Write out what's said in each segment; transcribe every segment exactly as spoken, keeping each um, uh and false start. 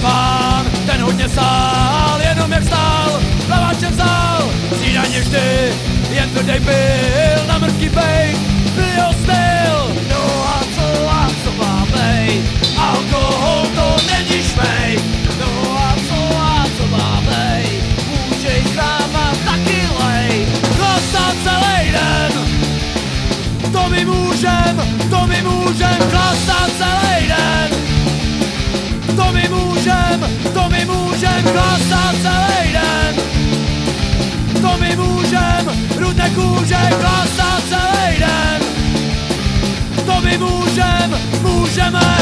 pán, ten hodně sál, jenom jak stál, plaváčem vzal, snídaně vždy, jen tvrdej byl, na mrtký bejk, byl jeho styl. No a co, a co má bej, alkohol to není šmej. No a co, a co má bej, můžeš s náma taky lej. Chlastat celý den, to my můžem, to my můžem, chlastat celý den. To my můžem, to my můžem, chlastat celý den. To my můžem, rudné kůže, chlastat celý den. To my můžem, můžeme.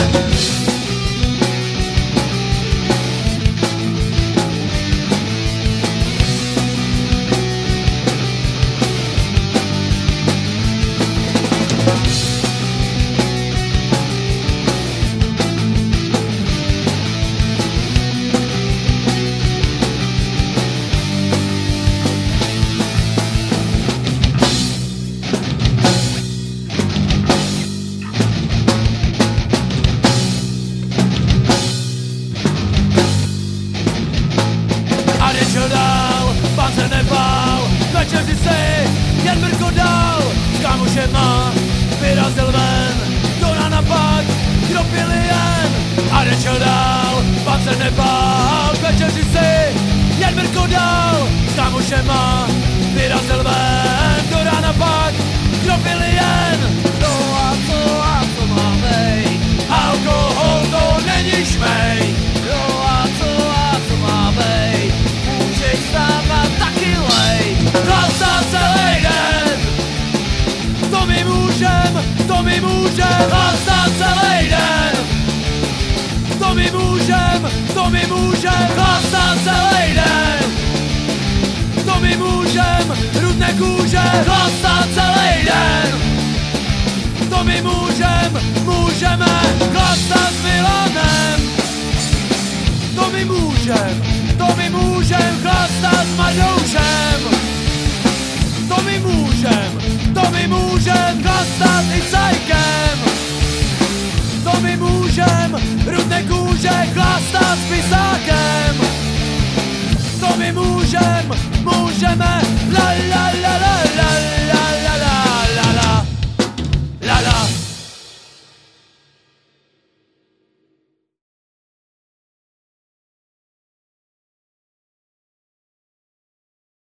Šel dál, pán se nebál, večeři si jen mrko dál. S kámošema vyrazil ven, do rána pak, kdo pili jen. A nešel dál, pán se nebál, večeři si jen mrko dál. S kámošema vyrazil ven, do rána pak, kdo pili jen. No a co, a co má bej, alkohol to není šmej. No a co, a co má bej, můžeš s náma taky lej. Chlastat celý den, to my můžem, to my můžem, chlastat celý den. To my můžem, to my můžem, chlastat celý den. To my můžem, rudné kůže, chlastat celý den. To my můžem, můžeme chlastat s Milanem. To my můžem.